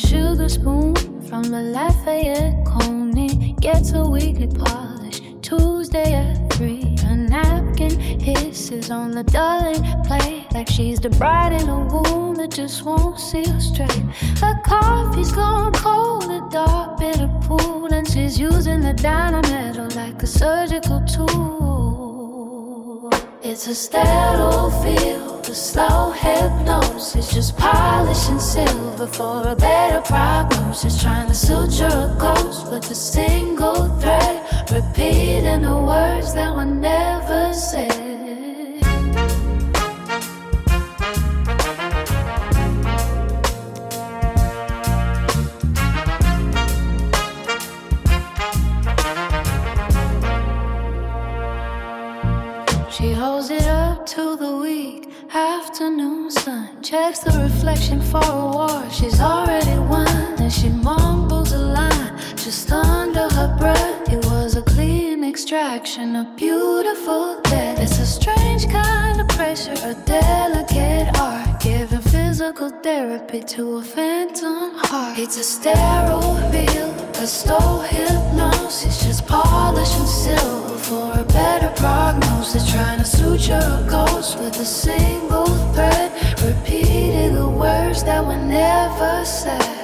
sugar spoon from the Lafayette Coney. Gets a weekly polish Tuesday at 3. A napkin hisses on the dulling plate like she's the bride in a womb that just won't see her straight. Her coffee's gone cold, a dark bitter pool, and she's using the dynamite like a surgical tool. It's a sterile field, a slow hypnosis, just polishing silver for a better prognosis. Trying to suture a ghost with a single thread, repeating the words that were never said. She holds it up to the weak afternoon sun, checks the reflection for a war she's already won, and she mumbles a line just under her breath. It was a clean extraction, a beautiful death. It's a strange kind of pressure, a delicate art, giving physical therapy to a phantom heart. It's a sterile reel, a slow hypnosis, just polishing silver for a better prognosis. Trying to suture a ghost with a single thread, repeating the words that were never said.